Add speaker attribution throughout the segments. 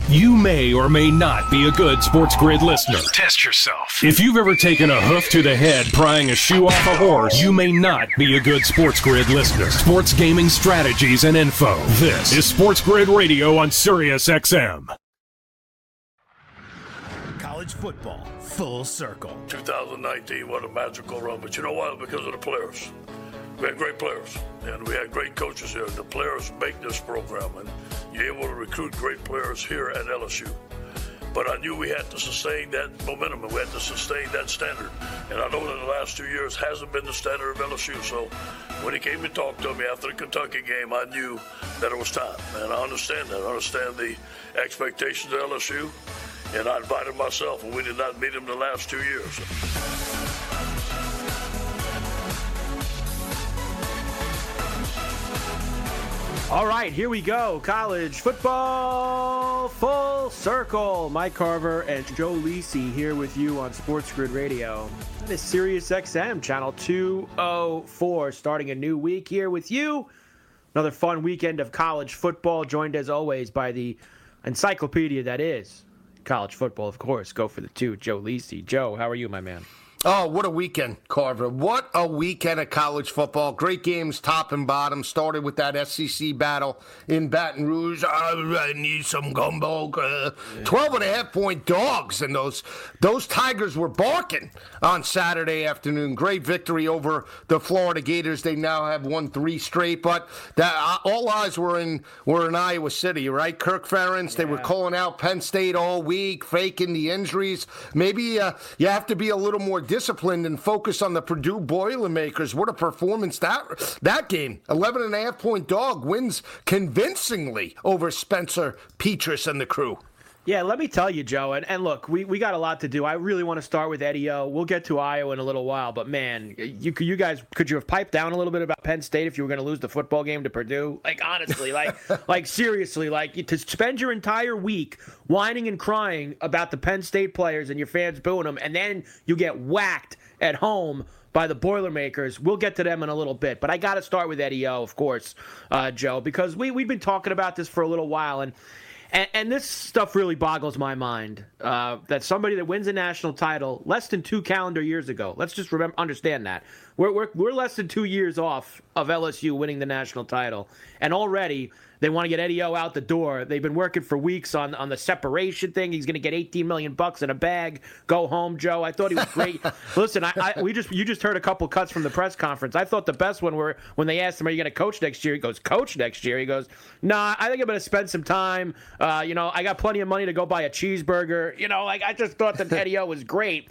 Speaker 1: You may or may not be a good Sports Grid listener.
Speaker 2: Test yourself.
Speaker 1: If you've ever taken a hoof to the head prying a shoe off a horse, you may not be a good Sports Grid listener. Sports gaming strategies and info. This is Sports Grid Radio on Sirius XM.
Speaker 3: College football, full circle.
Speaker 4: 2019, what a magical run. But you know what? Because of the players. We had great players, and we had great coaches here. The players make this program, and you're able to recruit great players here at LSU. But I knew we had to sustain that momentum, and we had to sustain that standard. And I know that the last 2 years hasn't been the standard of LSU. So when he came to talk to me after the Kentucky game, I knew that it was time. And I understand that. I understand the expectations of LSU. And I invited myself, and we did not meet him the last 2 years.
Speaker 5: All right, here we go. College football full circle. Mike Carver and Joe Lisi here with you on Sports Grid Radio. That is Sirius XM, channel 204, starting a new week here with you. Another fun weekend of college football, joined as always by the encyclopedia that is college football, of course. Go for the two, Joe Lisi. Joe, how are you, my man?
Speaker 6: Oh, what a weekend, Carver. What a weekend of college football. Great games top and bottom. Started with that SEC battle in Baton Rouge. I need some gumbo. 12.5-point dogs, and those Tigers were barking on Saturday afternoon. Great victory over the Florida Gators. They now have won 3 straight, but all eyes were in Iowa City, right? Kirk Ferentz, they were calling out Penn State all week, faking the injuries. Maybe you have to be a little more disciplined and focus on the Purdue Boilermakers. What a performance that game. 11.5-point dog wins convincingly over Spencer Petras and the crew.
Speaker 5: Yeah, let me tell you, Joe, and look, we got a lot to do. I really want to start with Eddie O. We'll get to Iowa in a little while, but man, you guys, could you have piped down a little bit about Penn State if you were going to lose the football game to Purdue? Like, honestly, like seriously, like to spend your entire week whining and crying about the Penn State players and your fans booing them, and then you get whacked at home by the Boilermakers. We'll get to them in a little bit, but I got to start with Eddie O, of course, Joe, because we've been talking about this for a little while, and this stuff really boggles my mind, that somebody that wins a national title less than 2 calendar years ago, let's just understand that. We're less than 2 years off of LSU winning the national title, and already they want to get Eddie O out the door. They've been working for weeks on the separation thing. He's going to get $18 million in a bag. Go home, Joe. I thought he was great. Listen, you just heard a couple cuts from the press conference. I thought the best one were when they asked him, "Are you going to coach next year?" He goes, "Coach next year?" He goes, "Nah, I think I'm going to spend some time. I got plenty of money to go buy a cheeseburger." I just thought that Eddie O was great.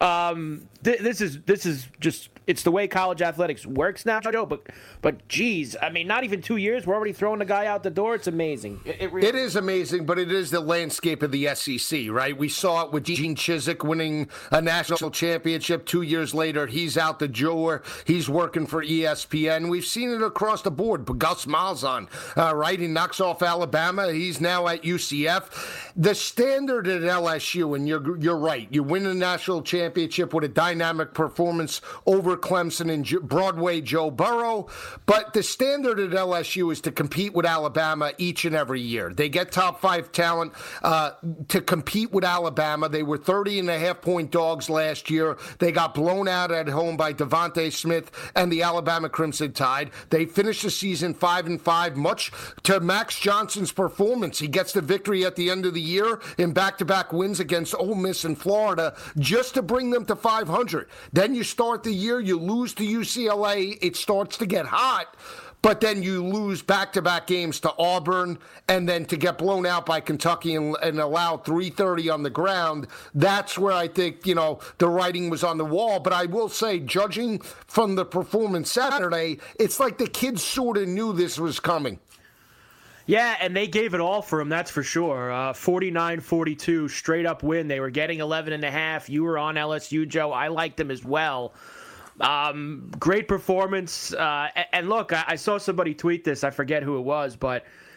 Speaker 5: This is just. It's the way college athletics works now, Joe. But geez, I mean, not even 2 years, we're already throwing the guy out the door. It's amazing.
Speaker 6: It is amazing, but it is the landscape of the SEC, right? We saw it with Gene Chizik winning a national championship. 2 years later, he's out the door. He's working for ESPN. We've seen it across the board. Gus Malzahn, right? He knocks off Alabama. He's now at UCF. The standard at LSU, and you're right. You win a national championship with a dynamic performance over Clemson and Broadway Joe Burrow, but the standard at LSU is to compete with Alabama each and every year. They get top 5 talent to compete with Alabama. They were 30.5-point dogs last year. They got blown out at home by Devontae Smith and the Alabama Crimson Tide. They finished the season 5-5, much to Max Johnson's performance. He gets the victory at the end of the year in back-to-back wins against Ole Miss and Florida just to bring them to 500. Then you start the year, you lose to UCLA, it starts to get hot, but then you lose back-to-back games to Auburn, and then to get blown out by Kentucky and allow 330 on the ground. That's where I think, the writing was on the wall. But I will say, judging from the performance Saturday, it's like the kids sort of knew this was coming.
Speaker 5: Yeah, and they gave it all for him, that's for sure. 49-42, straight-up win. They were getting 11.5. You were on LSU, Joe. I liked them as well. Great performance. And look, I saw somebody tweet this. I forget who it was, but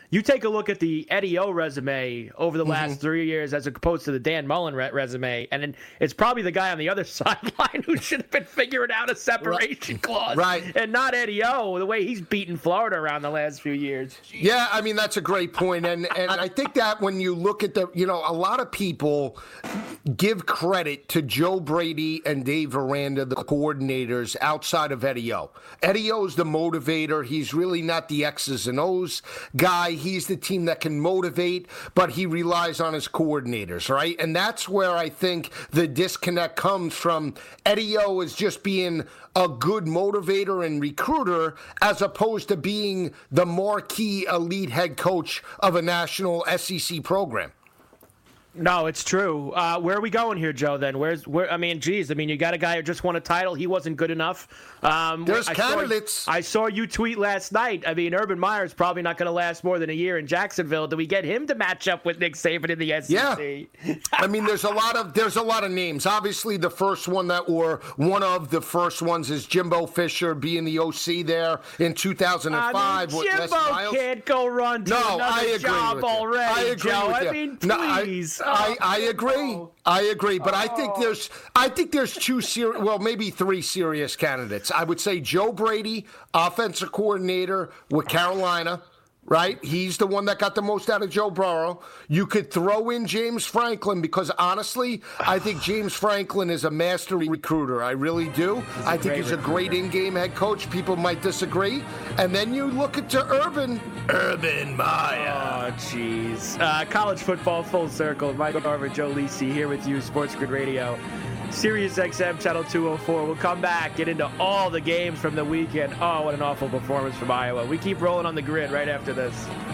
Speaker 5: You take a look at the Eddie O resume over the last 3 years as opposed to the Dan Mullen resume, and it's probably the guy on the other sideline who should have been figuring out a separation clause.
Speaker 6: Right.
Speaker 5: And not Eddie O, the way he's beaten Florida around the last few years.
Speaker 6: Yeah, I mean, that's a great point. And I think that when you look at a lot of people give credit to Joe Brady and Dave Aranda, the coordinators outside of Eddie O. Eddie O's the motivator. He's really not the X's and O's guy. He's the team that can motivate, but he relies on his coordinators, right? And that's where I think the disconnect comes from. Eddie O is just being a good motivator and recruiter as opposed to being the marquee elite head coach of a national SEC program.
Speaker 5: No, it's true. Where are we going here, Joe, then? You got a guy who just won a title. He wasn't good enough.
Speaker 6: There's candidates.
Speaker 5: I saw you tweet last night. I mean, Urban Meyer's probably not going to last more than a year in Jacksonville. Do we get him to match up with Nick Saban in the SEC?
Speaker 6: Yeah. I mean, there's a lot of names. Obviously, the first one one of the first ones is Jimbo Fisher being the OC there in 2005.
Speaker 5: Jimbo can't go run to another job already,
Speaker 6: I agree
Speaker 5: Joe.
Speaker 6: with you.
Speaker 5: I mean, please.
Speaker 6: I agree, but I think there's maybe three serious candidates. I would say Joe Brady, offensive coordinator with Carolina, right? He's the one that got the most out of Joe Burrow. You could throw in James Franklin because, honestly, I think James Franklin is a master recruiter. I really do. I think he's a great in-game head coach. People might disagree. And then you look at Urban Meyer.
Speaker 5: Oh, jeez. College football full circle. Michael Carver, Joe Lisi here with you, Sports Grid Radio. Sirius XM Channel 204. We'll come back, get into all the games from the weekend. Oh, what an awful performance from Iowa. We keep rolling on the grid right after this.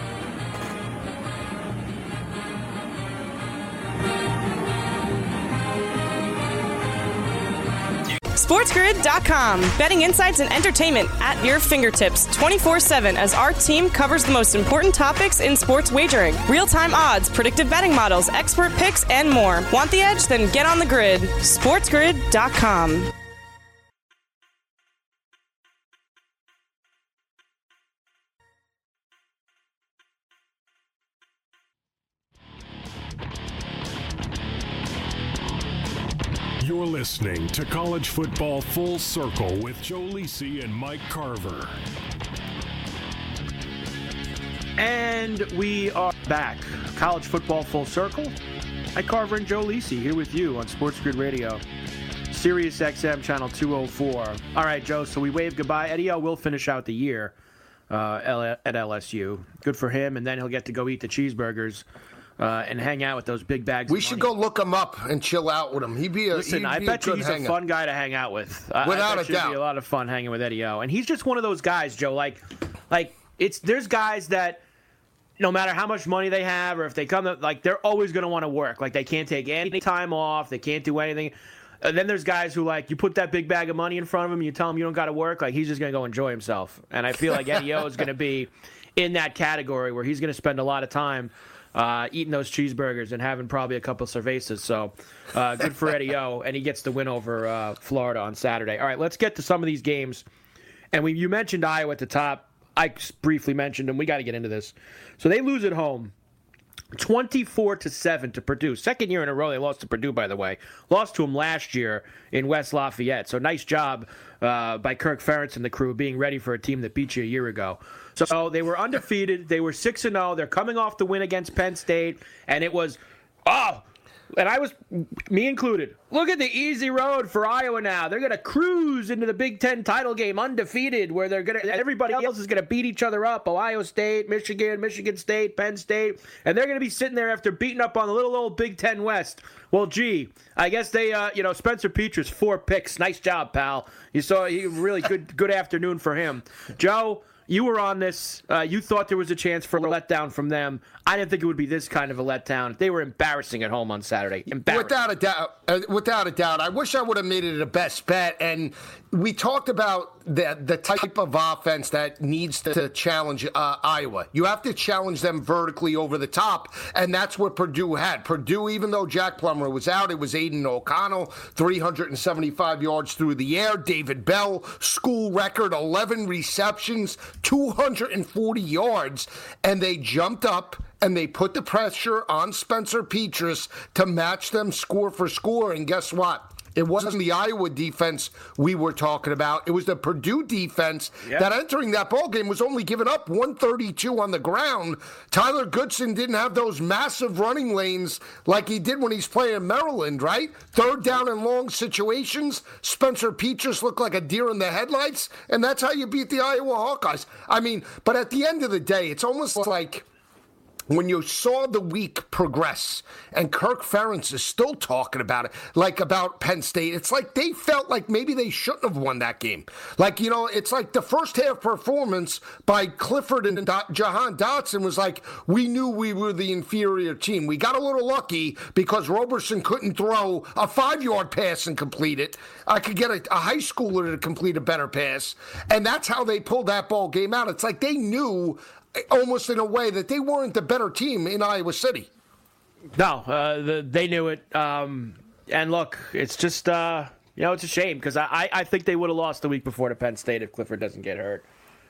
Speaker 2: SportsGrid.com. Betting insights and entertainment at your fingertips 24/7 as our team covers the most important topics in sports wagering. Real-time odds, predictive betting models, expert picks, and more. Want the edge? Then get on the grid. SportsGrid.com.
Speaker 1: You're listening to College Football Full Circle with Joe Lisi and Mike Carver.
Speaker 5: And we are back. College Football Full Circle. Mike Carver and Joe Lisi here with you on Sports Grid Radio. Sirius XM Channel 204. All right, Joe, so we wave goodbye. Eddie O will finish out the year at LSU. Good for him, and then he'll get to go eat the cheeseburgers and hang out with those big bags.
Speaker 6: We should go look him up and chill out with him.
Speaker 5: I bet you he's a fun guy to hang out with.
Speaker 6: Without a doubt.
Speaker 5: It'd be a lot of fun hanging with Eddie O. And he's just one of those guys, Joe. There's guys that no matter how much money they have or if they come, they're always going to want to work. Like, they can't take any time off. They can't do anything. And then there's guys who, you put that big bag of money in front of him, you tell him you don't got to work, he's just going to go enjoy himself. And I feel like Eddie O is going to be in that category where he's going to spend a lot of time eating those cheeseburgers and having probably a couple cervezas. So good for Eddie O, and he gets the win over Florida on Saturday. All right, let's get to some of these games. And you mentioned Iowa at the top. I briefly mentioned them. We got to get into this. So they lose at home 24-7 to Purdue. Second year in a row they lost to Purdue, by the way. Lost to them last year in West Lafayette. So nice job by Kirk Ferentz and the crew being ready for a team that beat you a year ago. So they were undefeated. They were 6-0. They're coming off the win against Penn State. And it was, and I was, me included, look at the easy road for Iowa now. They're going to cruise into the Big Ten title game undefeated, where everybody else is going to beat each other up. Ohio State, Michigan State, Penn State. And they're going to be sitting there after beating up on the little old Big Ten West. Well, gee, I guess they, Spencer Petras, 4 picks. Nice job, pal. You saw really good afternoon for him. Joe, you were on this. You thought there was a chance for a letdown from them. I didn't think it would be this kind of a letdown. They were embarrassing at home on Saturday.
Speaker 6: Without a doubt. I wish I would have made it a best bet. And we talked about the type of offense that needs to challenge Iowa. You have to challenge them vertically over the top, and that's what Purdue had. Purdue, even though Jack Plummer was out, it was Aiden O'Connell, 375 yards through the air. David Bell, school record, 11 receptions, 240 yards, and they jumped up and they put the pressure on Spencer Petras to match them score for score. And guess what? It wasn't the Iowa defense we were talking about. It was the Purdue defense that entering that ball game was only giving up 132 on the ground. Tyler Goodson didn't have those massive running lanes like he did when he's playing Maryland, right? Third down and long situations, Spencer Petras looked like a deer in the headlights, and that's how you beat the Iowa Hawkeyes. I mean, but at the end of the day, it's almost like when you saw the week progress, and Kirk Ferentz is still talking about it, like about Penn State, it's like they felt like maybe they shouldn't have won that game. Like, you know, it's like the first half performance by Clifford and Jahan Dotson was like, we knew we were the inferior team. We got a little lucky because Roberson couldn't throw a 5-yard pass and complete it. I could get a high schooler to complete a better pass. And that's how they pulled that ball game out. It's like they knew almost in a way that they weren't the better team in Iowa City.
Speaker 5: No, they knew it. And look, it's just, it's a shame because I think they would have lost the week before to Penn State if Clifford doesn't get hurt.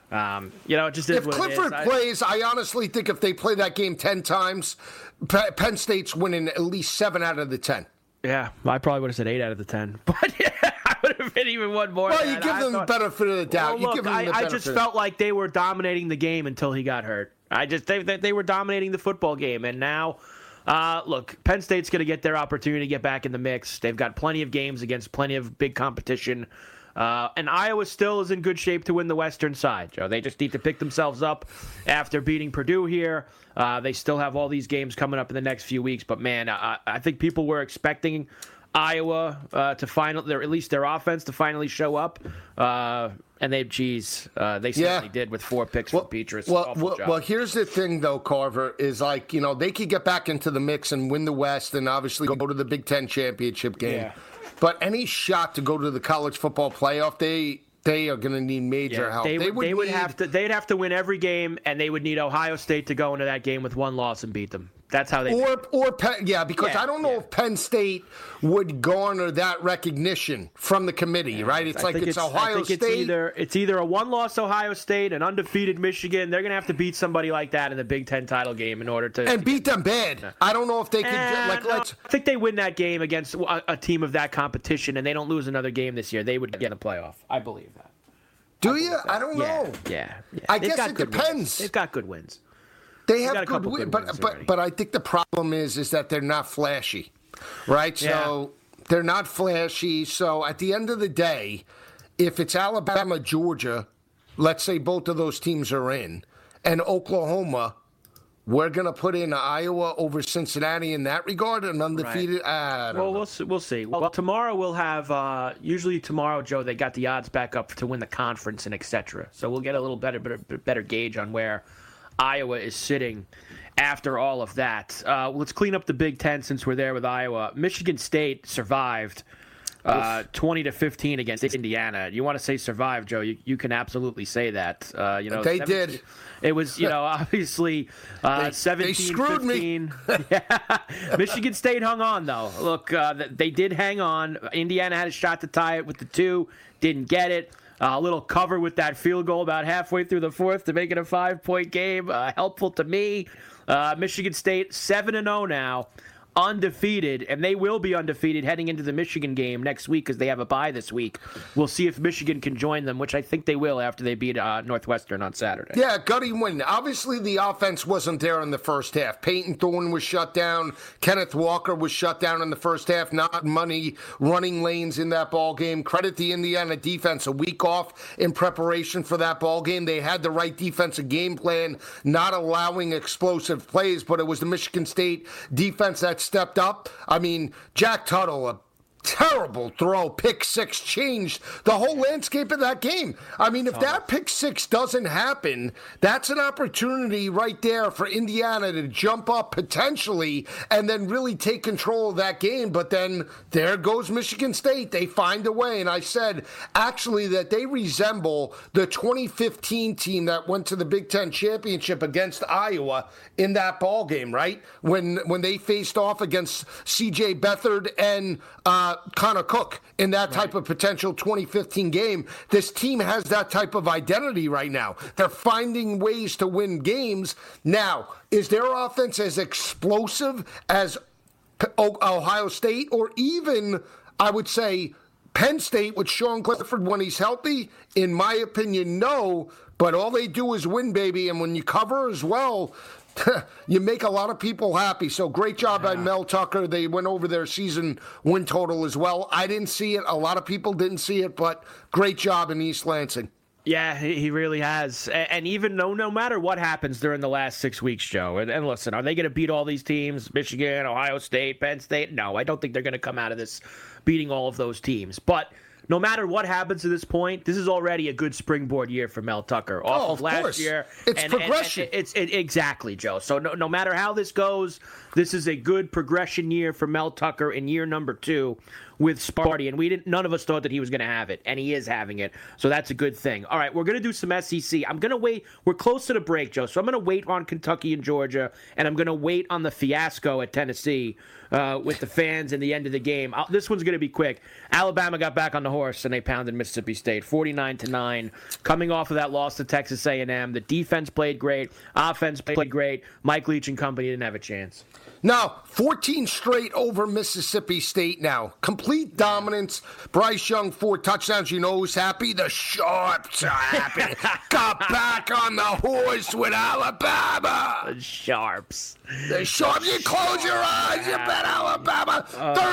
Speaker 5: It just is
Speaker 6: if
Speaker 5: what
Speaker 6: Clifford
Speaker 5: it is.
Speaker 6: plays, I honestly think if they play that game 10 times, Penn State's winning at least 7 out of the 10.
Speaker 5: Yeah, I probably would have said 8 out of the 10. But I would have been even one more.
Speaker 6: Well, you give them the benefit of the doubt.
Speaker 5: Well, look, I just felt like they were dominating the game until he got hurt. They were dominating the football game, and now, look, Penn State's going to get their opportunity to get back in the mix. They've got plenty of games against plenty of big competition, and Iowa still is in good shape to win the Western side, Joe. They just need to pick themselves up after beating Purdue here. They still have all these games coming up in the next few weeks, but man, I think people were expecting Iowa to finally, at least their offense to finally show up, and they certainly did with 4 picks from Petras.
Speaker 6: Well, here's the thing, though, Carver, is like, they could get back into the mix and win the West and obviously go to the Big Ten championship game. Yeah. But any shot to go to the college football playoff, they are going to need major help.
Speaker 5: They'd have to win every game, and they would need Ohio State to go into that game with 1 loss and beat them. That's how they
Speaker 6: because I don't know if Penn State would garner that recognition from the committee, right? It's Ohio State.
Speaker 5: It's either a 1-loss Ohio State, an undefeated Michigan. They're going to have to beat somebody like that in the Big Ten title game in order to
Speaker 6: beat them bad. I don't know if they could.
Speaker 5: I think they win that game against a team of that competition, and they don't lose another game this year. They would get a playoff. I believe that.
Speaker 6: Do you? I don't know.
Speaker 5: Yeah.
Speaker 6: I guess it depends.
Speaker 5: They've got good wins.
Speaker 6: They have good wins, but I think the problem is that they're not flashy, right? So they're not flashy. So at the end of the day, if it's Alabama, Georgia, let's say both of those teams are in, and Oklahoma, we're going to put in Iowa over Cincinnati in that regard, and undefeated. Right.
Speaker 5: We'll see. Well, tomorrow we'll have. Usually tomorrow, Joe, they got the odds back up to win the conference and etc. So we'll get a little better gauge on where Iowa is sitting after all of that. Let's clean up the Big Ten since we're there with Iowa. Michigan State survived 20-15 against Indiana. You want to say survived, Joe? You can absolutely say that.
Speaker 6: They did.
Speaker 5: It was, obviously 17-15.
Speaker 6: They screwed me.
Speaker 5: Yeah. Michigan State hung on, though. Look, they did hang on. Indiana had a shot to tie it with the 2, didn't get it. A little cover with that field goal about halfway through the 4th to make it a 5-point game. Helpful to me. Michigan State 7-0 now, undefeated, and they will be undefeated heading into the Michigan game next week because they have a bye this week. We'll see if Michigan can join them, which I think they will after they beat Northwestern on Saturday.
Speaker 6: Yeah, gutty win. Obviously, the offense wasn't there in the first half. Peyton Thorne was shut down. Kenneth Walker was shut down in the first half. Not money running lanes in that ball game. Credit the Indiana defense. A week off in preparation for that ball game. They had the right defensive game plan, not allowing explosive plays, but it was the Michigan State defense that stepped up. I mean, Jack Tuttle, a terrible throw, pick 6, changed the whole landscape of that game. I mean, if that pick 6 doesn't happen, that's an opportunity right there for Indiana to jump up potentially and then really take control of that game. But then there goes Michigan State. They find a way. And I said, actually, that they resemble the 2015 team that went to the Big Ten championship against Iowa in that ball game, right? When they faced off against C.J. Beathard and Connor Cook in that type of potential 2015 game. This team has that type of identity right now. They're finding ways to win games. Now, is their offense as explosive as Ohio State, or even, I would say, Penn State with Sean Clifford when he's healthy? In my opinion, no. But all they do is win, baby. And when you cover as well, you make a lot of people happy. So great job by Mel Tucker. They went over their season win total as well. I didn't see it. A lot of people didn't see it, but great job in East Lansing.
Speaker 5: Yeah, he really has. And even no matter what happens during the last 6 weeks, Joe, and listen, are they going to beat all these teams, Michigan, Ohio State, Penn State? No, I don't think they're going to come out of this beating all of those teams. But no matter what happens to this point, this is already a good springboard year for Mel Tucker. Off of last
Speaker 6: course.
Speaker 5: year.
Speaker 6: It's progression.
Speaker 5: Exactly, Joe. So no matter how this goes, this is a good progression year for Mel Tucker in year number 2 with Sparty. And none of us thought that he was going to have it, and he is having it. So that's a good thing. All right, we're going to do some SEC. I'm going to wait. We're close to the break, Joe. So I'm going to wait on Kentucky and Georgia, and I'm going to wait on the fiasco at Tennessee with the fans in the end of the game. This one's going to be quick. Alabama got back on the horse, and they pounded Mississippi State 49-9. Coming off of that loss to Texas A&M, the defense played great. Offense played great. Mike Leach and company didn't have a chance.
Speaker 6: Now, 14 straight over Mississippi State now. Complete dominance. Bryce Young, 4 touchdowns. You know who's happy? The Sharps are happy. Got back on the horse with Alabama.
Speaker 5: The Sharps.
Speaker 6: The Sharps. You close your eyes. You bet Alabama.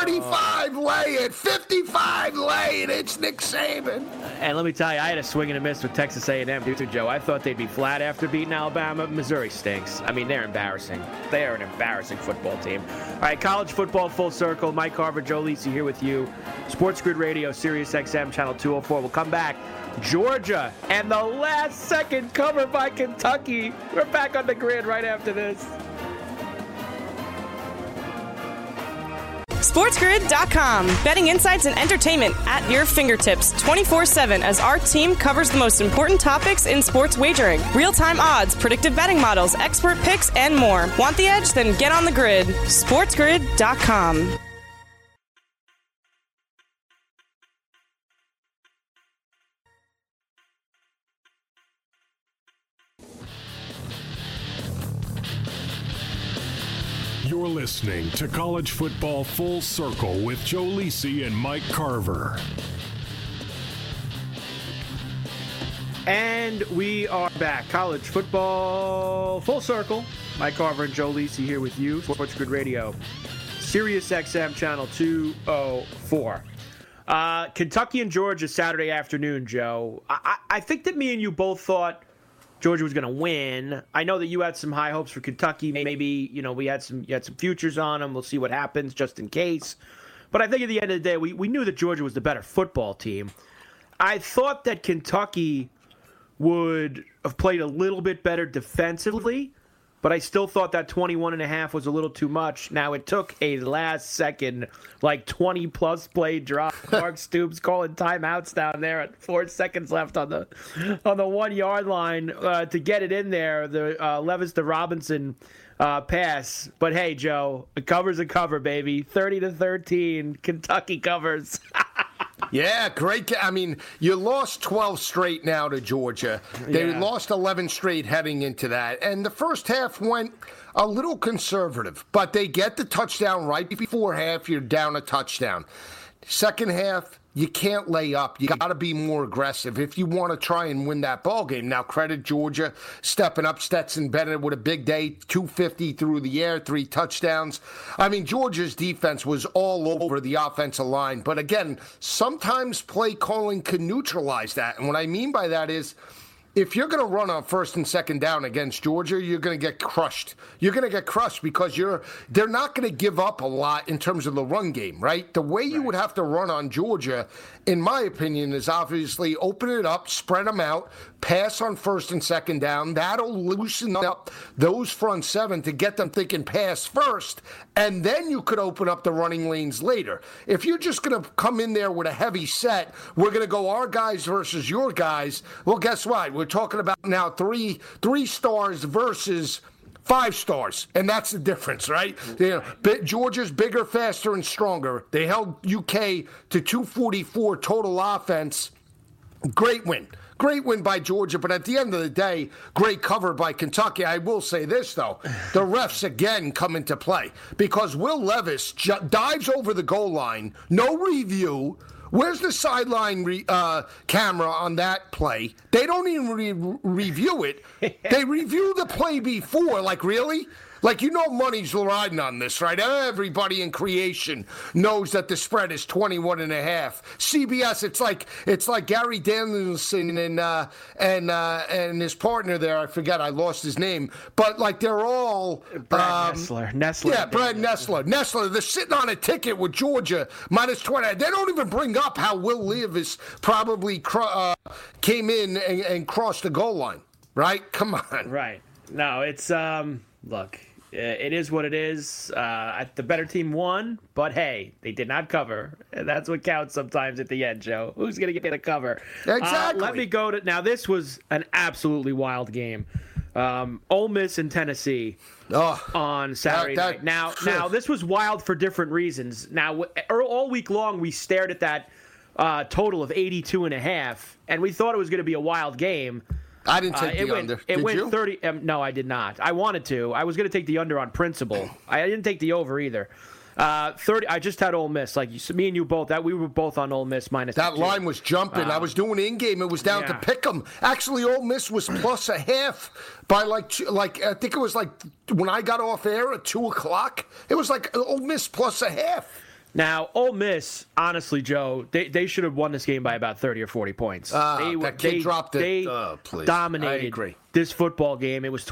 Speaker 6: 35 lay it. 55 lay it. It's Nick Saban.
Speaker 5: And let me tell you, I had a swing and a miss with Texas A&M too, Joe. I thought they'd be flat after beating Alabama. Missouri stinks. I mean, they're embarrassing. They are an embarrassing football team. All right, college football full circle. Mike Carver, Joe Lisi here with you. Sports Grid Radio, Sirius XM, Channel 204. We'll come back. Georgia and the last-second cover by Kentucky. We're back on the grid right after this.
Speaker 2: SportsGrid.com. Betting insights and entertainment at your fingertips 24/7 as our team covers the most important topics in sports wagering. Real-time odds, predictive betting models, expert picks, and more. Want the edge? Then get on the grid. SportsGrid.com.
Speaker 1: You're listening to College Football Full Circle with Joe Lisi and Mike Carver.
Speaker 5: And we are back. College Football Full Circle. Mike Carver and Joe Lisi here with you. Sports Grid Radio, Sirius XM, Channel 204. Kentucky and Georgia Saturday afternoon, Joe. I think that me and you both thought Georgia was going to win. I know that you had some high hopes for Kentucky. Maybe, you had some futures on them. We'll see what happens just in case. But I think at the end of the day, we knew that Georgia was the better football team. I thought that Kentucky would have played a little bit better defensively, but I still thought that 21.5 was a little too much. Now, it took a last-second, 20-plus play drop. Mark Stoops calling timeouts down there at 4 seconds left on the 1-yard line to get it in there. The Levis to Robinson pass. But, hey, Joe, a cover's a cover, baby. 30-13, Kentucky covers.
Speaker 6: Yeah, great. I mean, you lost 12 straight now to Georgia. They lost 11 straight heading into that. And the first half went a little conservative, but they get the touchdown right before half. You're down a touchdown. Second half, you can't lay up. You got to be more aggressive if you want to try and win that ball game. Now, credit Georgia stepping up. Stetson Bennett with a big day, 250 through the air, 3 touchdowns. I mean, Georgia's defense was all over the offensive line. But again, sometimes play calling can neutralize that. And what I mean by that is, if you're going to run on first and second down against Georgia, you're going to get crushed. You're going to get crushed because they're not going to give up a lot in terms of the run game, right? The way you would have to run on Georgia, in my opinion, is obviously open it up, spread them out, pass on first and second down. That'll loosen up those front 7 to get them thinking pass first, and then you could open up the running lanes later. If you're just going to come in there with a heavy set, we're going to go our guys versus your guys, well, guess what? We're talking about now three stars versus 5 stars, and that's the difference, right? You know, Georgia's bigger, faster, and stronger. They held UK to 244 total offense. Great win. Great win by Georgia, but at the end of the day, great cover by Kentucky. I will say this, though. The refs, again, come into play because Will Levis dives over the goal line, no review. Where's the sideline camera on that play? They don't even review it. They review the play before. Like, really? Like, you know money's riding on this, right? Everybody in creation knows that the spread is 21.5. CBS, it's like Gary Danielson and his partner there. I forget, I lost his name. But, like, they're all...
Speaker 5: Brad Nessler. Yeah,
Speaker 6: Brad Nessler. They're sitting on a ticket with Georgia, minus 20. They don't even bring up how Will Levis probably came in and crossed the goal line, right? Come on.
Speaker 5: Right. No, it's... Look... It is what it is. The better team won, but hey, they did not cover. And that's what counts sometimes at the end, Joe. Who's going to get a cover?
Speaker 6: Exactly.
Speaker 5: Let me go to... Now, this was an absolutely wild game. Ole Miss and Tennessee on Saturday night. Now, this was wild for different reasons. Now, all week long, we stared at that total of 82.5, and we thought it was going to be a wild game.
Speaker 6: I didn't take the under.
Speaker 5: It went
Speaker 6: you?
Speaker 5: 30. No, I did not. I wanted to. I was going to take the under on principle. I didn't take the over either. 30. I just had Ole Miss. Like me and you both. We were both on Ole Miss minus.
Speaker 6: That 2. Line was jumping. I was doing in game. It was down to pick 'em. Actually, Ole Miss was plus a half by like I think it was like when I got off air at 2:00. It was like Ole Miss plus a half.
Speaker 5: Now, Ole Miss, honestly, Joe, they should have won this game by about 30 or 40 points.
Speaker 6: That kid dropped it.
Speaker 5: They dominated this football game. It was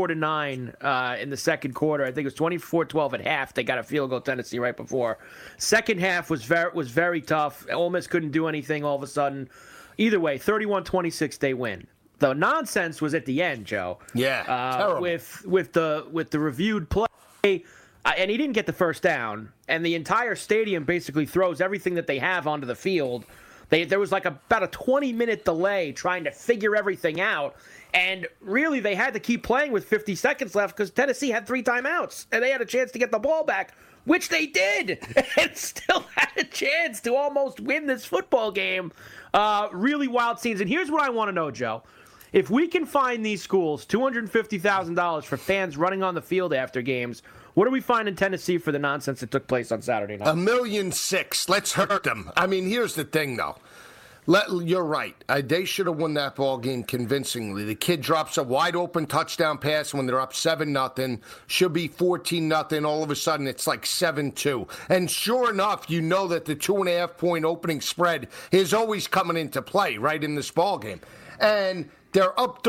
Speaker 5: 24-9 in the second quarter. I think it was 24-12 at half. They got a field goal, Tennessee, right before. Second half was very tough. Ole Miss couldn't do anything all of a sudden. Either way, 31-26, they win. The nonsense was at the end, Joe.
Speaker 6: Yeah, terrible.
Speaker 5: With the reviewed play. And he didn't get the first down, and the entire stadium basically throws everything that they have onto the field. There was like about a 20-minute delay trying to figure everything out, and really they had to keep playing with 50 seconds left because Tennessee had 3 timeouts, and they had a chance to get the ball back, which they did, and still had a chance to almost win this football game. Really wild scenes, and here's what I want to know, Joe. If we can find these schools $250,000 for fans running on the field after games, what do we find in Tennessee for the nonsense that took place on Saturday night?
Speaker 6: $1.6 million. Let's hurt them. I mean, here's the thing, though. You're right. They should have won that ball game convincingly. The kid drops a wide-open touchdown pass when they're up 7-0. Should be 14-0. All of a sudden, it's like 7-2. And sure enough, you know that the 2.5-point opening spread is always coming into play, right, in this ball game. And they're up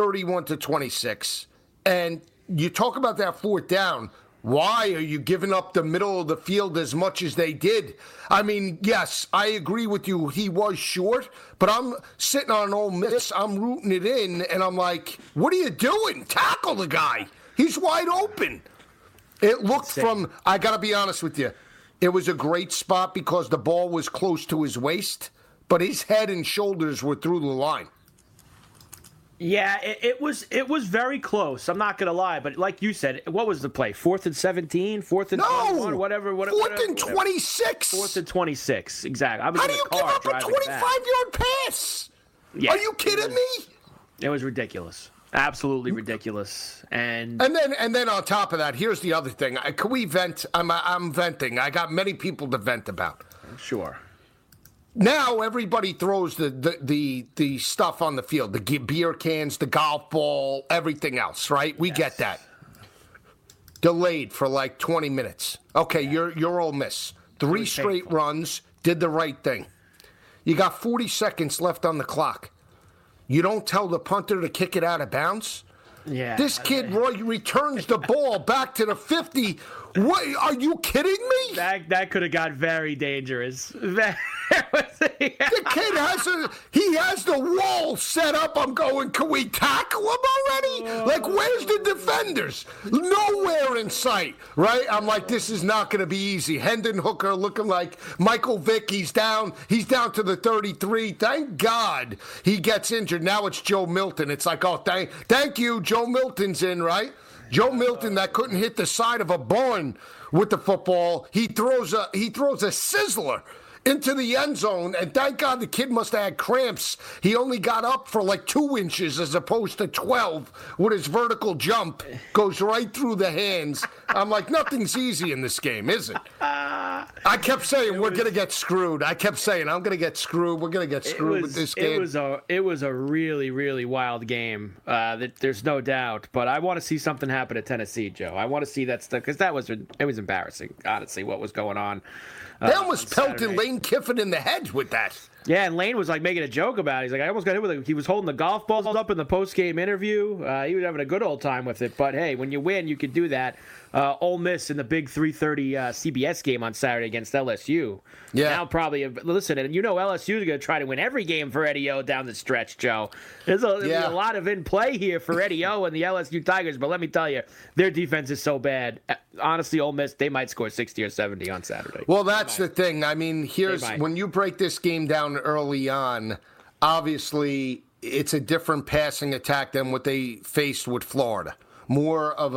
Speaker 6: 31-26. And you talk about that 4th down. Why are you giving up the middle of the field as much as they did? I mean, yes, I agree with you. He was short, but I'm sitting on Ole Miss. I'm rooting it in, and I'm like, what are you doing? Tackle the guy. He's wide open. It looked I got to be honest with you, it was a great spot because the ball was close to his waist, but his head and shoulders were through the line.
Speaker 5: Yeah, it was very close. I'm not going to lie, but like you said, what was the play? 4th and 17, 4th and 21, whatever.
Speaker 6: 4th and 26.
Speaker 5: 4th and 26, exactly.
Speaker 6: How do you give up a 25-yard pass?
Speaker 5: Yeah,
Speaker 6: are you kidding me?
Speaker 5: It was ridiculous, absolutely ridiculous. And
Speaker 6: then on top of that, here's the other thing. Can we vent? I'm venting. I got many people to vent about.
Speaker 5: Sure.
Speaker 6: Now everybody throws the stuff on the field, the beer cans, the golf ball, everything else, right? We get that. Delayed for like 20 minutes. Okay, you're Ole Miss. 3 straight runs, did the right thing. You got 40 seconds left on the clock. You don't tell the punter to kick it out of bounds?
Speaker 5: Yeah.
Speaker 6: This kid, Roy, returns the ball back to the 50. What? Are you kidding me?
Speaker 5: That could have got very dangerous.
Speaker 6: The kid has the wall set up. I'm going, can we tackle him already? Like, where's the defenders? Nowhere in sight, right? I'm like, this is not going to be easy. Hendon Hooker looking like Michael Vick. He's down to the 33. Thank God he gets injured. Now it's Joe Milton. It's like, oh, thank you. Joe Milton's in, right? Joe Milton that couldn't hit the side of a barn with the football. He throws a sizzler into the end zone, and thank God the kid must have had cramps. He only got up for like 2 inches as opposed to 12 with his vertical jump. Goes right through the hands. I'm like, nothing's easy in this game, is it? I kept saying, we're going to get screwed. I kept saying, I'm going to get screwed. We're going to get screwed with this game.
Speaker 5: It was a really, really wild game. There's no doubt. But I want to see something happen at Tennessee, Joe. I want to see that stuff, because it was embarrassing, honestly, what was going on.
Speaker 6: They almost pelted Lane Kiffin in the head with that.
Speaker 5: Yeah, and Lane was like making a joke about it. He's like, I almost got hit with it. He was holding the golf balls up in the post-game interview. He was having a good old time with it. But, hey, when you win, you can do that. Ole Miss in the big 3:30 CBS game on Saturday against LSU. Yeah. Now probably, listen, and you know LSU is going to try to win every game for Eddie O down the stretch, Joe. There's a lot of in play here for Eddie O and the LSU Tigers, but let me tell you, their defense is so bad. Honestly, Ole Miss, they might score 60 or 70 on Saturday.
Speaker 6: Well, that's the thing. I mean, when you break this game down early on, obviously it's a different passing attack than what they faced with Florida. More of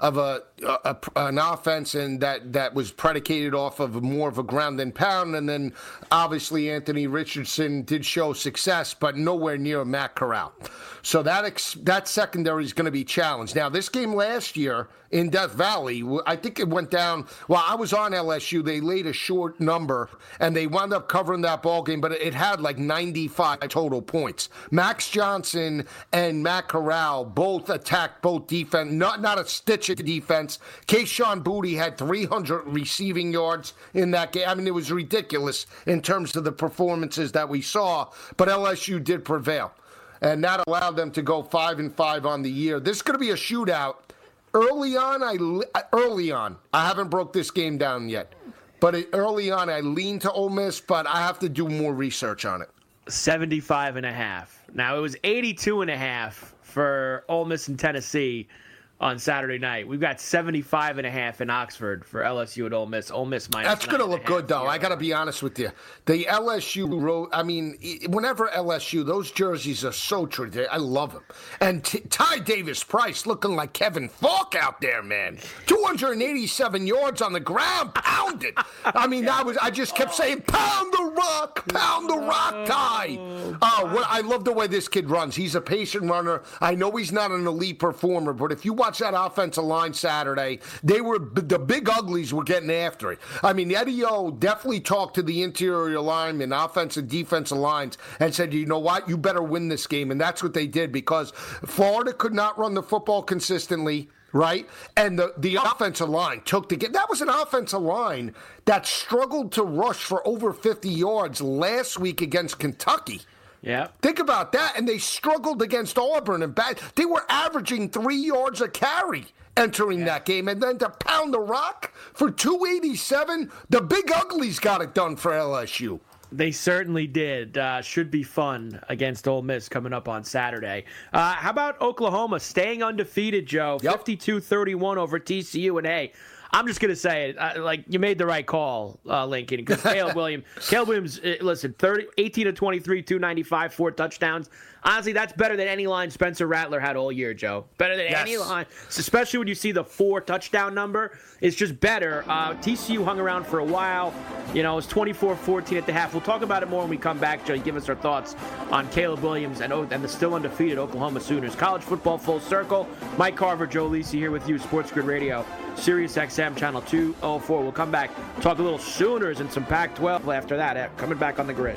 Speaker 6: an offense, and that was predicated off of more of a ground and pound, and then obviously Anthony Richardson did show success, but nowhere near Matt Corral. So that secondary is going to be challenged. Now, this game last year in Death Valley, I think it went down. Well, I was on LSU. They laid a short number, and they wound up covering that ball game, but it had like 95 total points. Max Johnson and Matt Corral both attacked both defense, not a stitch of defense. Kayshon Boutte had 300 receiving yards in that game. I mean, it was ridiculous in terms of the performances that we saw, but LSU did prevail. And that allowed them to go 5-5 on the year. This is going to be a shootout. Early on, I haven't broke this game down yet. But early on, I lean to Ole Miss, but I have to do more research on it.
Speaker 5: 75.5. Now, it was 82.5 for Ole Miss and Tennessee on Saturday night. We've got 75.5 in Oxford for LSU and Ole Miss. Ole Miss minus.
Speaker 6: That's going to look good, though. I got to be honest with you. The LSU road. I mean, whenever LSU, those jerseys are so traditional. I love them. And Ty Davis Price looking like Kevin Falk out there, man. 287 yards on the ground, pounded. I mean, I just kept saying, pound the rock, Ty. I love the way this kid runs. He's a patient runner. I know he's not an elite performer, but if you watch that offensive line Saturday, the big uglies were getting after it. I mean, Eddie O definitely talked to the interior linemen, offensive and defensive lines, and said, you know what, you better win this game. And that's what they did, because Florida could not run the football consistently, right? And the offensive line took the game. That was an offensive line that struggled to rush for over 50 yards last week against Kentucky.
Speaker 5: Yeah.
Speaker 6: Think about that. And they struggled against Auburn and they were averaging 3 yards a carry entering that game. And then to pound the rock for 287, the big uglies got it done for LSU.
Speaker 5: They certainly did. Should be fun against Ole Miss coming up on Saturday. How about Oklahoma staying undefeated, Joe? Yep. 52-31 over TCU. And hey, I'm just going to say it. You made the right call, Lincoln, because Caleb Williams, listen, 18 of 23, 295, 4 touchdowns. Honestly, that's better than any line Spencer Rattler had all year, Joe. Better than any line, especially when you see the 4 touchdown number. It's just better. TCU hung around for a while. It was 24-14 at the half. We'll talk about it more when we come back, Joe. Give us our thoughts on Caleb Williams and the still undefeated Oklahoma Sooners. College football full circle. Mike Carver, Joe Lisi here with you, Sports Grid Radio, Sirius XM Channel 204. We'll come back, talk a little Sooners and some Pac-12 after that. Coming back on the grid.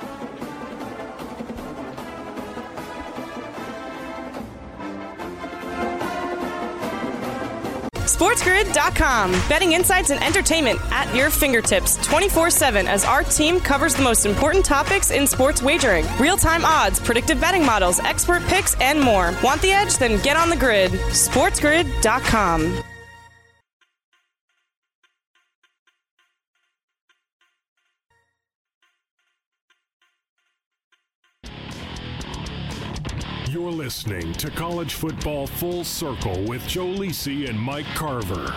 Speaker 2: SportsGrid.com. Betting insights and entertainment at your fingertips 24/7 as our team covers the most important topics in sports wagering. Real-time odds, predictive betting models, expert picks, and more. Want the edge? Then get on the grid. SportsGrid.com.
Speaker 1: You're listening to College Football Full Circle with Joe Lisi and Mike Carver.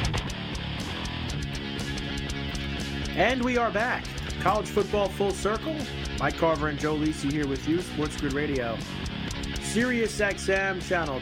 Speaker 5: And we are back. College Football Full Circle. Mike Carver and Joe Lisi here with you, Sports Grid Radio, Sirius XM channel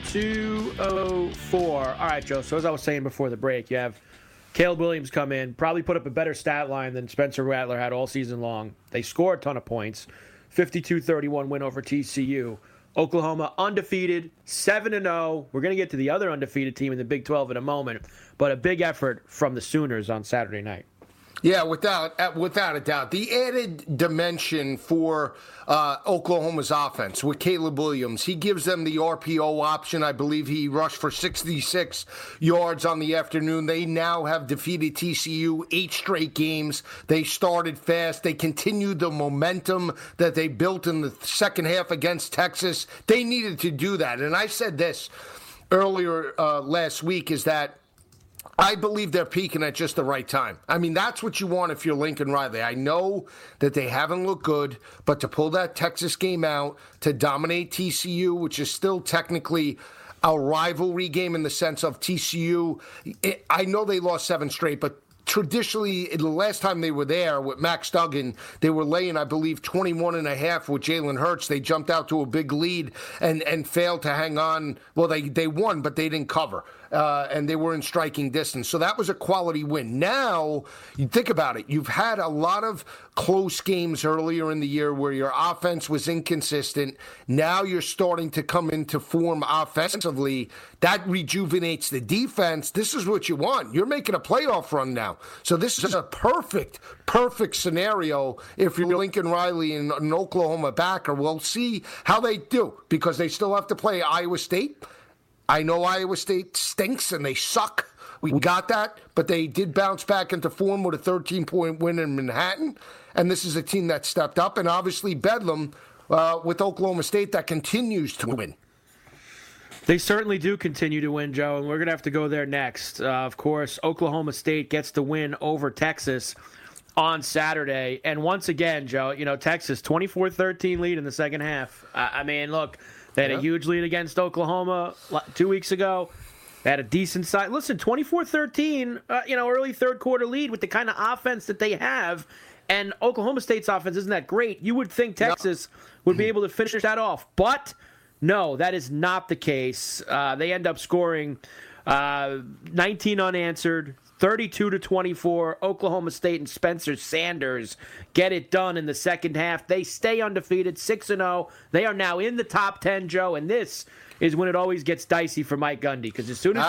Speaker 5: 204. All right, Joe. So as I was saying before the break, you have Caleb Williams come in, probably put up a better stat line than Spencer Rattler had all season long. They score a ton of points. 52-31 win over TCU. Oklahoma undefeated, 7-0. We're going to get to the other undefeated team in the Big 12 in a moment, but a big effort from the Sooners on Saturday night.
Speaker 6: Yeah, without a doubt. The added dimension for Oklahoma's offense with Caleb Williams, he gives them the RPO option. I believe he rushed for 66 yards on the afternoon. They now have defeated TCU 8 straight games. They started fast. They continued the momentum that they built in the second half against Texas. They needed to do that. And I said this earlier last week, is that I believe they're peaking at just the right time. I mean, that's what you want if you're Lincoln Riley. I know that they haven't looked good, but to pull that Texas game out, to dominate TCU, which is still technically a rivalry game in the sense of TCU, I know they lost 7 straight, but traditionally, the last time they were there with Max Duggan, they were laying, I believe, 21.5 with Jalen Hurts. They jumped out to a big lead and failed to hang on. Well, they won, but they didn't cover. And they were in striking distance. So that was a quality win. Now, you think about it. You've had a lot of close games earlier in the year where your offense was inconsistent. Now you're starting to come into form offensively. That rejuvenates the defense. This is what you want. You're making a playoff run now. So this is a perfect scenario if you're Lincoln Riley and an Oklahoma backer. We'll see how they do because they still have to play Iowa State. I know Iowa State stinks and they suck. We got that, but they did bounce back into form with a 13-point win in Manhattan. And this is a team that stepped up. And obviously Bedlam with Oklahoma State that continues to win.
Speaker 5: They certainly do continue to win, Joe, and we're going to have to go there next. Of course, Oklahoma State gets the win over Texas on Saturday. And once again, Joe, Texas 24-13 lead in the second half. I mean, look, they had a huge lead against Oklahoma 2 weeks ago. They had a decent side. Listen, 24-13, early third quarter lead with the kind of offense that they have. And Oklahoma State's offense isn't that great. You would think Texas would be able to finish that off. But no, that is not the case. They end up scoring 19 unanswered, 32-24. Oklahoma State and Spencer Sanders get it done in the second half. They stay undefeated, 6-0. They are now in the top 10, Joe, and this is when it always gets dicey for Mike Gundy, because as soon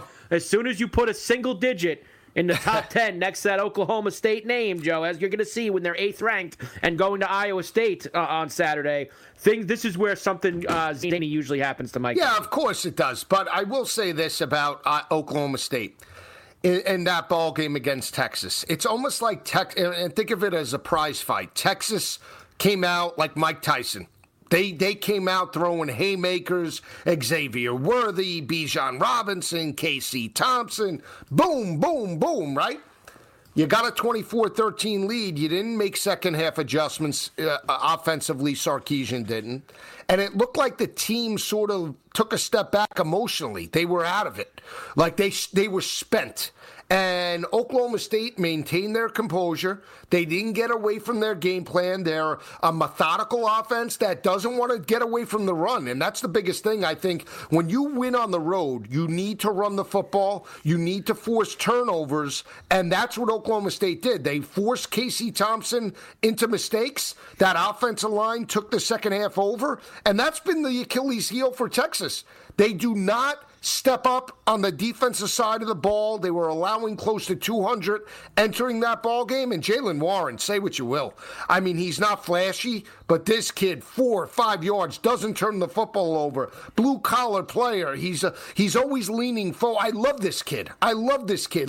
Speaker 5: as you put a single digit in the top 10 next to that Oklahoma State name, Joe, as you're going to see when they're 8th ranked and going to Iowa State on Saturday, this is where something zany usually happens to Mike.
Speaker 6: Yeah, of course it does. But I will say this about Oklahoma State. In that ball game against Texas, it's almost like and think of it as a prize fight. Texas came out like Mike Tyson. They came out throwing haymakers. Xavier Worthy, Bijan Robinson, Casey Thompson, boom, boom, boom. Right? You got a 24-13 lead. You didn't make second half adjustments offensively. Sarkisian didn't. And it looked like the team sort of took a step back emotionally. They were out of it. Like they were spent. And Oklahoma State maintained their composure. They didn't get away from their game plan. They're a methodical offense that doesn't want to get away from the run. And that's the biggest thing, I think. When you win on the road, you need to run the football. You need to force turnovers. And that's what Oklahoma State did. They forced Casey Thompson into mistakes. That offensive line took the second half over. And that's been the Achilles heel for Texas. They do not step up on the defensive side of the ball. They were allowing close to 200 entering that ball game. And Jaylen Warren, say what you will. I mean, he's not flashy, but this kid, 4 or 5 yards, doesn't turn the football over. Blue-collar player. He's always leaning forward. I love this kid. Love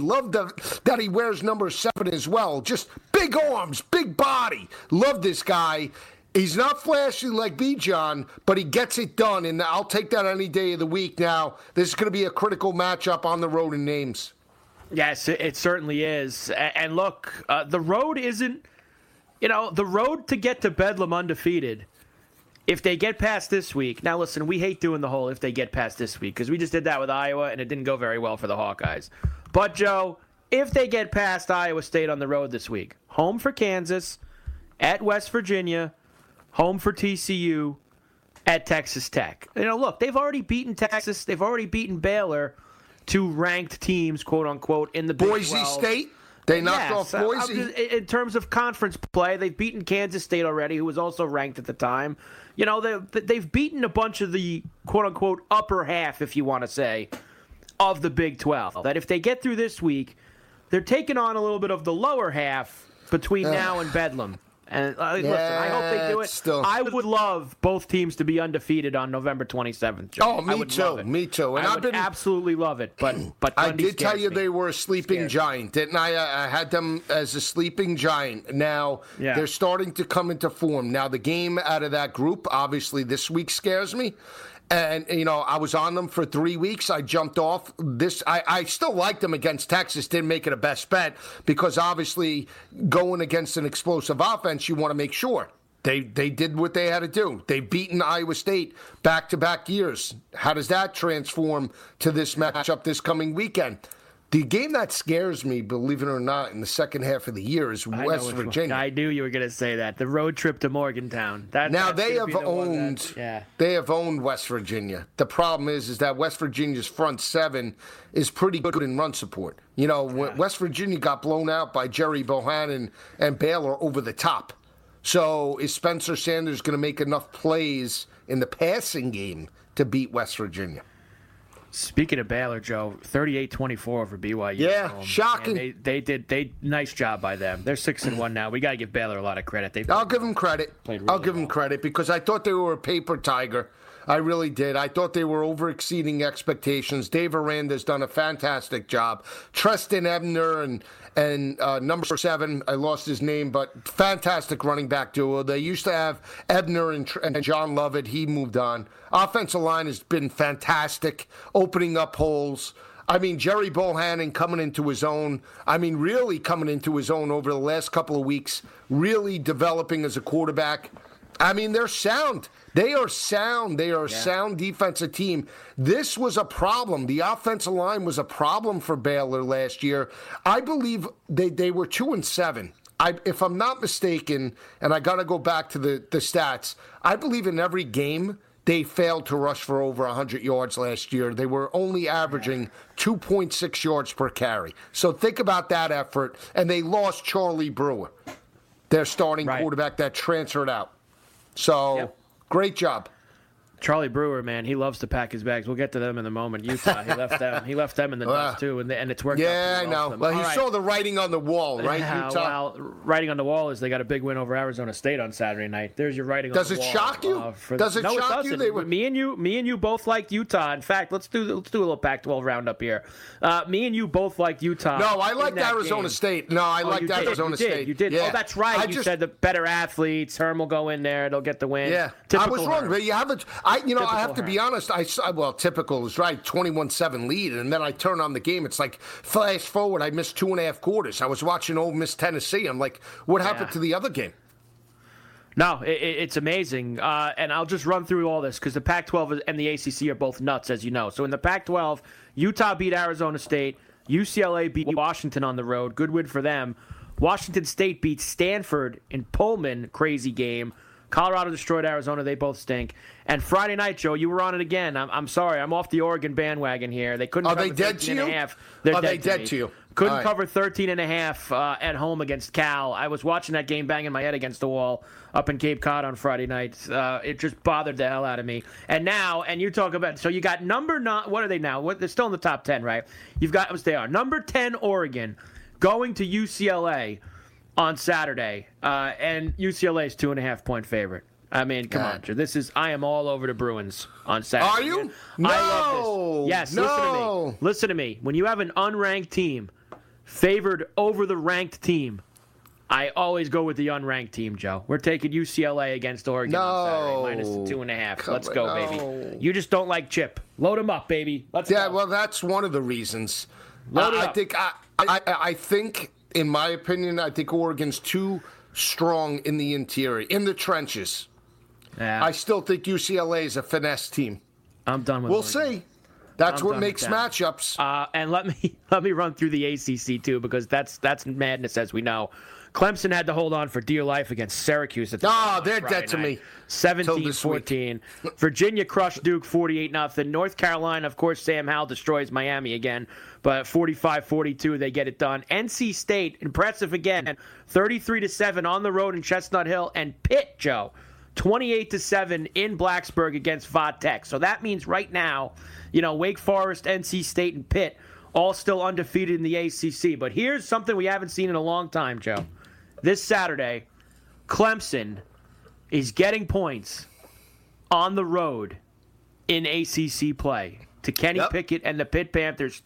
Speaker 6: that he wears number 7 as well. Just big arms, big body. Love this guy. He's not flashy like Bijan, but he gets it done, and I'll take that any day of the week. Now, this is going to be a critical matchup on the road in Ames.
Speaker 5: Yes, it certainly is. And look, the road isn't, the road to get to Bedlam undefeated, if they get past this week. Now, listen, we hate doing the whole if they get past this week, because we just did that with Iowa, and it didn't go very well for the Hawkeyes. But, Joe, if they get past Iowa State on the road this week, home for Kansas, at West Virginia, home for TCU, at Texas Tech. Look, they've already beaten Texas. They've already beaten Baylor, two ranked teams, quote unquote, in the Big 12.
Speaker 6: Boise State. They knocked off Boise.
Speaker 5: In terms of conference play, they've beaten Kansas State already, who was also ranked at the time. They've beaten a bunch of the quote-unquote upper half, if you want to say, of the Big 12. That if they get through this week, they're taking on a little bit of the lower half between now and Bedlam. And listen, I hope they do it. I would love both teams to be undefeated on November 27th. Joe.
Speaker 6: Oh, me too. Me too.
Speaker 5: And I would absolutely love it. But
Speaker 6: I did tell you they were a sleeping giant, didn't I? I had them as a sleeping giant. Now they're starting to come into form. Now the game out of that group, obviously, this week scares me. And, I was on them for 3 weeks. I jumped off this. I still liked them against Texas. Didn't make it a best bet because, obviously, going against an explosive offense, you want to make sure. They did what they had to do. They've beaten Iowa State back-to-back years. How does that transform to this matchup this coming weekend? The game that scares me, believe it or not, in the second half of the year is West Virginia.
Speaker 5: I knew you were going to say that. The road trip to Morgantown. They have
Speaker 6: owned West Virginia. The problem is that West Virginia's front seven is pretty good in run support. West Virginia got blown out by Jerry Bohannon and Baylor over the top. So is Spencer Sanders going to make enough plays in the passing game to beat West Virginia?
Speaker 5: Speaking of Baylor, Joe, 38-24 over BYU.
Speaker 6: Yeah, shocking.
Speaker 5: And they nice job by them. They're 6-1 now. We got to give Baylor a lot of credit.
Speaker 6: I'll give them credit. I'll give them credit because I thought they were a paper tiger. I really did. I thought they were over-exceeding expectations. Dave Aranda's done a fantastic job. Treston Ebner and number 7, I lost his name, but fantastic running back duo. They used to have Ebner and John Lovett. He moved on. Offensive line has been fantastic, opening up holes. Jerry Bohannon coming into his own. Really coming into his own over the last couple of weeks, really developing as a quarterback. They're sound. They are sound. They are a sound defensive team. This was a problem. The offensive line was a problem for Baylor last year. I believe they were 2-7. If I'm not mistaken, and I got to go back to the stats, I believe in every game they failed to rush for over 100 yards last year. They were only averaging 2.6 yards per carry. So think about that effort. And they lost Charlie Brewer, their starting quarterback that transferred out. So, great job.
Speaker 5: Charlie Brewer, man, he loves to pack his bags. We'll get to them in a moment. Utah, he left them in the dust too, and it's worked out.
Speaker 6: Yeah, I know. Well, he saw the writing on the wall, right? Utah.
Speaker 5: Well, writing on the wall is they got a big win over Arizona State on Saturday night. There's your writing on the wall.
Speaker 6: Does it shock you? Does it shock you?
Speaker 5: Me and you both liked Utah. In fact, let's do a little Pac-12 roundup here. Me and you both liked Utah.
Speaker 6: No, I liked Arizona State. No, I liked Arizona State.
Speaker 5: You did. Yeah. Oh, that's right. You said the better athletes. Herm will go in there. They'll get the win.
Speaker 6: Yeah, I was wrong. But you haven't. I have to be honest, typical is right, 21-7 lead, and then I turn on the game. It's like, flash forward, I missed 2.5 quarters. I was watching Ole Miss Tennessee. I'm like, what happened to the other game?
Speaker 5: No, it's amazing. And I'll just run through all this because the Pac-12 and the ACC are both nuts, as you know. So in the Pac-12, Utah beat Arizona State. UCLA beat Washington on the road. Good win for them. Washington State beat Stanford in Pullman. Crazy game. Colorado destroyed Arizona. They both stink. And Friday night, Joe, you were on it again. I'm sorry. I'm off the Oregon bandwagon here. They couldn't cover 13.5.
Speaker 6: Are they dead to you?
Speaker 5: Couldn't cover 13.5 at home against Cal. I was watching that game banging my head against the wall up in Cape Cod on Friday night. It just bothered the hell out of me. And you talk about, so you got number 9. What are they now? They're still in the top 10, right? You've got, they are. Number 10, Oregon, going to UCLA on Saturday, and UCLA's 2.5-point favorite. Come on, Joe. I am all over the Bruins on Saturday.
Speaker 6: Are you? No.
Speaker 5: I love this. Yes,
Speaker 6: no.
Speaker 5: Listen to me. When you have an unranked team favored over the ranked team, I always go with the unranked team, Joe. We're taking UCLA against Oregon on Saturday, minus 2.5. Let's go, baby. You just don't like Chip. Load him up, baby. Let's go.
Speaker 6: Well, that's one of the reasons.
Speaker 5: I
Speaker 6: think, in my opinion, I think Oregon's too strong in the interior, in the trenches.
Speaker 5: Yeah.
Speaker 6: I still think UCLA is a finesse team.
Speaker 5: I'm done with
Speaker 6: We'll
Speaker 5: Oregon.
Speaker 6: see. That's what makes matchups.
Speaker 5: And let me run through the ACC too, because that's madness, as we know. Clemson had to hold on for dear life against Syracuse at the
Speaker 6: they're dead to me.
Speaker 5: 17-14. Virginia crushed Duke 48-0. North Carolina, of course, Sam Howell destroys Miami again, but 45-42, they get it done. NC State, impressive again, 33-7 on the road in Chestnut Hill. And Pitt, Joe, 28-7 in Blacksburg against Va Tech. So that means right now, Wake Forest, NC State, and Pitt all still undefeated in the ACC. But here's something we haven't seen in a long time, Joe. This Saturday, Clemson is getting points on the road in ACC play to Kenny Pickett and the Pitt Panthers.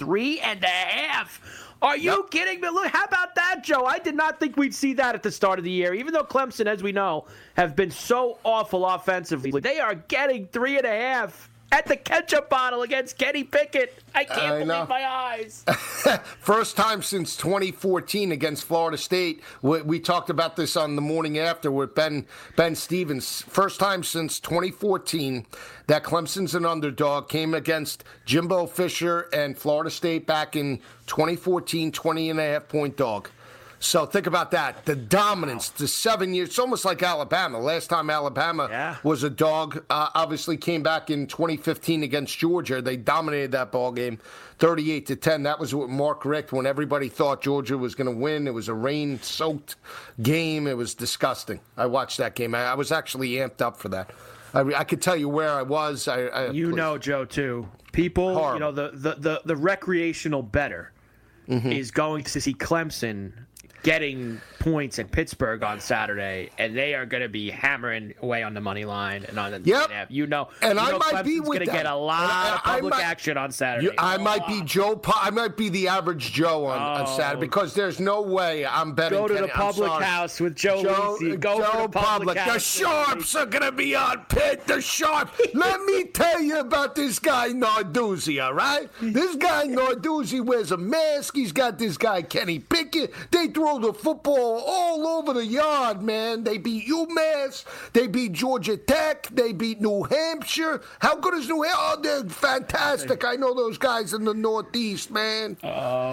Speaker 5: 3.5. Are you kidding me? Look, how about that, Joe? I did not think we'd see that at the start of the year. Even though Clemson, as we know, have been so awful offensively, they are getting 3.5 at the ketchup bottle against Kenny Pickett. I can't believe my eyes.
Speaker 6: First time since 2014 against Florida State. We talked about this on the morning after with Ben Stevens. First time since 2014 that Clemson's an underdog. Came against Jimbo Fisher and Florida State back in 2014, 20.5-point dog. So think about that. The dominance, the 7 years. It's almost like Alabama. Last time Alabama was a dog, obviously came back in 2015 against Georgia. They dominated that ball game, 38-10. That was with Mark Richt when everybody thought Georgia was going to win. It was a rain-soaked game. It was disgusting. I watched that game. I was actually amped up for that. I could tell you where I was.
Speaker 5: Joe, too. People, horrible. The recreational bettor is going to see Clemson getting points in Pittsburgh on Saturday, and they are going to be hammering away on the money line and on the
Speaker 6: and I might be with
Speaker 5: going to get a lot of public action on Saturday.
Speaker 6: I might be I might be the average Joe on Saturday because there's no way I'm betting.
Speaker 5: Go to the public house with Joe Lisi. Go to the public house.
Speaker 6: The Sharps are going to be on Pitt. The Sharps. Let me tell you about this guy Narduzzi. All right, this guy Narduzzi wears a mask. He's got this guy Kenny Pickett. They throw the football all over the yard, man. They beat UMass. They beat Georgia Tech. They beat New Hampshire. How good is New Hampshire? Oh, they're fantastic. I know those guys in the Northeast, man.
Speaker 5: Boy.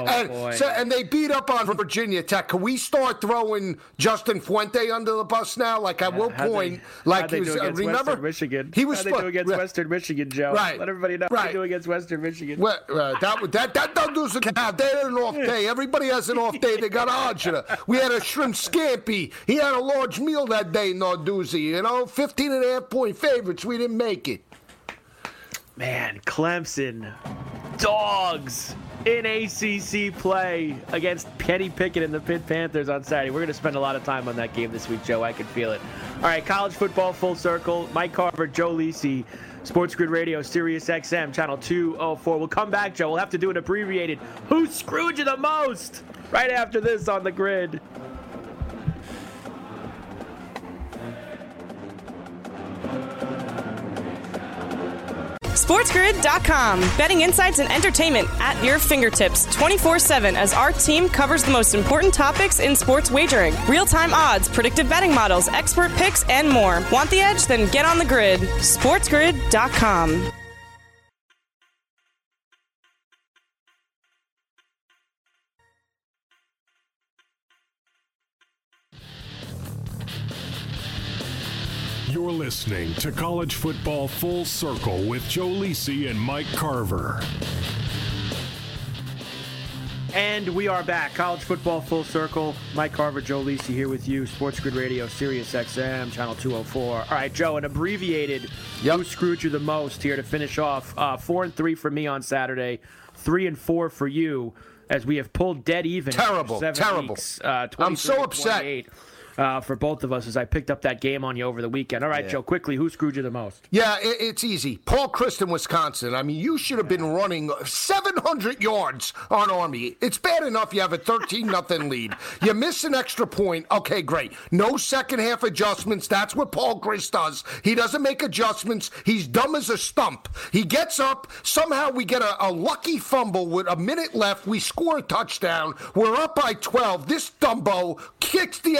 Speaker 6: And they beat up on Virginia Tech. Can we start throwing Justin Fuente under the bus now? Like, at what point? Remember?
Speaker 5: Western Michigan.
Speaker 6: He was
Speaker 5: How they do against Western Michigan, Joe.
Speaker 6: Right.
Speaker 5: Let everybody know what they do against Western Michigan.
Speaker 6: Well, that doesn't count. They had an off day. Everybody has an off day. They got odds. We had a shrimp scampi. He had a large meal that day, Narduzzi. 15.5-point favorites. We didn't make it.
Speaker 5: Man, Clemson, dogs in ACC play against Kenny Pickett and the Pitt Panthers on Saturday. We're going to spend a lot of time on that game this week, Joe. I can feel it. All right, college football full circle. Mike Carver, Joe Lisi, Sports Grid Radio, Sirius XM, channel 204. We'll come back, Joe. We'll have to do an abbreviated Who Screwed You the Most right after this on the Grid.
Speaker 2: SportsGrid.com. Betting insights and entertainment at your fingertips 24/7 as our team covers the most important topics in sports wagering. Real-time odds, predictive betting models, expert picks, and more. Want the edge? Then get on the grid. SportsGrid.com.
Speaker 1: You're listening to College Football Full Circle with Joe Lisi and Mike Carver.
Speaker 5: And we are back. College Football Full Circle. Mike Carver, Joe Lisi here with you. Sports Grid Radio, Sirius XM, channel 204. All right, Joe, an abbreviated Who Screwed You the Most here to finish off. 4-3 for me on Saturday, 3-4 for you, as we have pulled dead even.
Speaker 6: Terrible.
Speaker 5: Weeks,
Speaker 6: I'm so upset.
Speaker 5: For both of us as I picked up that game on you over the weekend. All right, Joe, quickly, who screwed you the most?
Speaker 6: Yeah, it's easy. Paul Christ, Wisconsin. I mean, you should have been running 700 yards on Army. It's bad enough you have a 13-0 lead. You miss an extra point. Okay, great. No second-half adjustments. That's what Paul Christ does. He doesn't make adjustments. He's dumb as a stump. He gets up. Somehow we get a lucky fumble with a minute left. We score a touchdown. We're up by 12. This Dumbo kicks the extra point.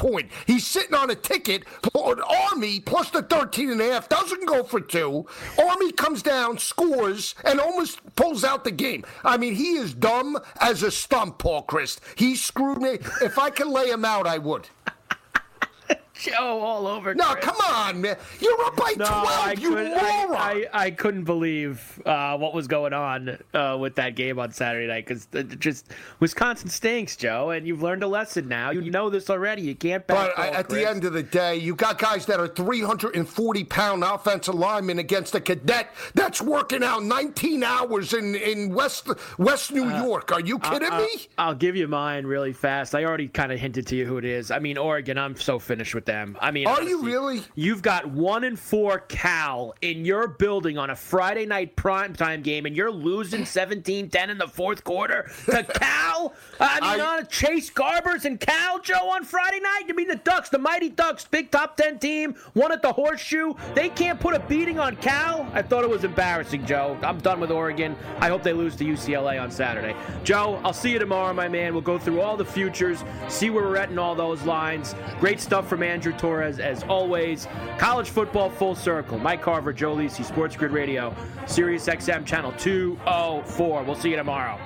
Speaker 6: point. He's sitting on a ticket. Army plus the 13.5 doesn't go for 2. Army comes down, scores, and almost pulls out the game. I mean, he is dumb as a stump, Paul Christ. He screwed me. If I could lay him out, I would.
Speaker 5: Joe all over.
Speaker 6: No,
Speaker 5: Chris.
Speaker 6: come on, man. You're up by 12, you moron.
Speaker 5: I couldn't believe what was going on with that game on Saturday night because just Wisconsin stinks, Joe, and you've learned a lesson now. You know this already. You can't back.
Speaker 6: But at the end of the day, you got guys that are 340-pound offensive linemen against a cadet that's working out 19 hours in West New York. Are you kidding me?
Speaker 5: I'll give you mine really fast. I already kind of hinted to you who it is. I mean, Oregon, I'm so finished with them. I mean,
Speaker 6: are
Speaker 5: honestly,
Speaker 6: you really?
Speaker 5: You've got 1-4 Cal in your building on a Friday night primetime game, and you're losing 17-10 in the fourth quarter to Cal? On Chase Garbers and Cal, Joe, on Friday night? You mean the Ducks, the mighty Ducks, big top 10 team, won at the Horseshoe? They can't put a beating on Cal? I thought it was embarrassing, Joe. I'm done with Oregon. I hope they lose to UCLA on Saturday. Joe, I'll see you tomorrow, my man. We'll go through all the futures, see where we're at in all those lines. Great stuff from Andrew Torres, as always. College football full circle. Mike Carver, Joe Lisi, Sports Grid Radio, Sirius XM channel 204. We'll see you tomorrow.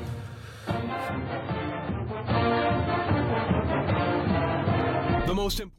Speaker 1: The most important